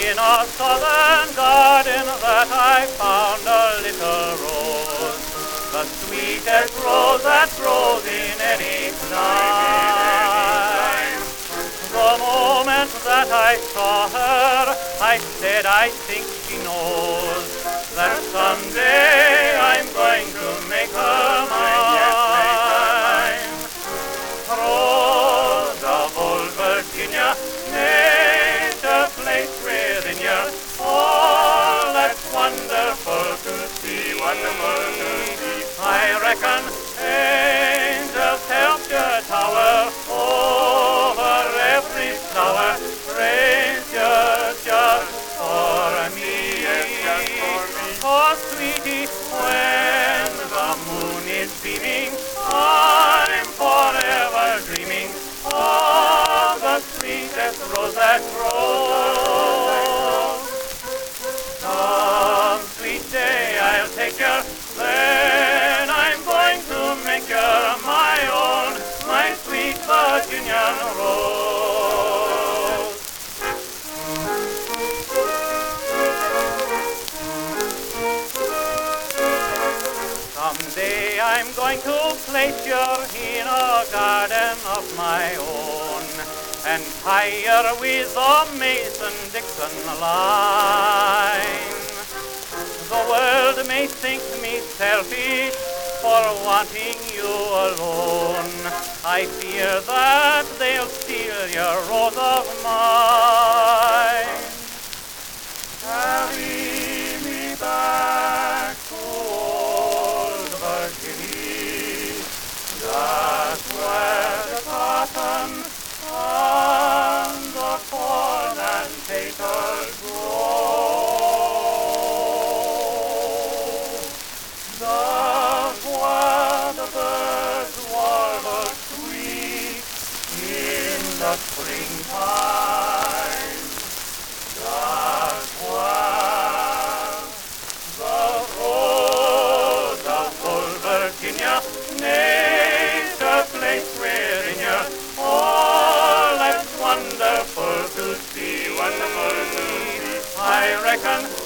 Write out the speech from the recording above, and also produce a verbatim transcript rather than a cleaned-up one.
In a southern garden that I found a little rose, the sweetest rose that grows in any clime. The moment that I saw her, I said, I think she knows that someday I'm going to make her mine. Rose of old Virginia, nature placed within you, all that's wonderful to see, wonderful to see. I reckon angels helped your tower over every flower, raised you just for me. Yes, just for me. Oh, sweetie, when the moon is beaming, I'm forever dreaming of the sweetest rose that grows. Some sweet day I'll take you, then I'm going to make you my own, my sweet Virginian rose. Someday I'm going to place you in a garden of my own, and tie her with a Mason-Dixon line. The world may think me selfish for wanting you alone. I fear that they'll steal your rose of mine. Carry me back to old Virginia, just where the cotton and the corn and taters grow, just where the birds warble sweet in the springtime, just where the rose of old Virginia, nature placed within you, all that's wonderful to see, wonderful to see. I reckon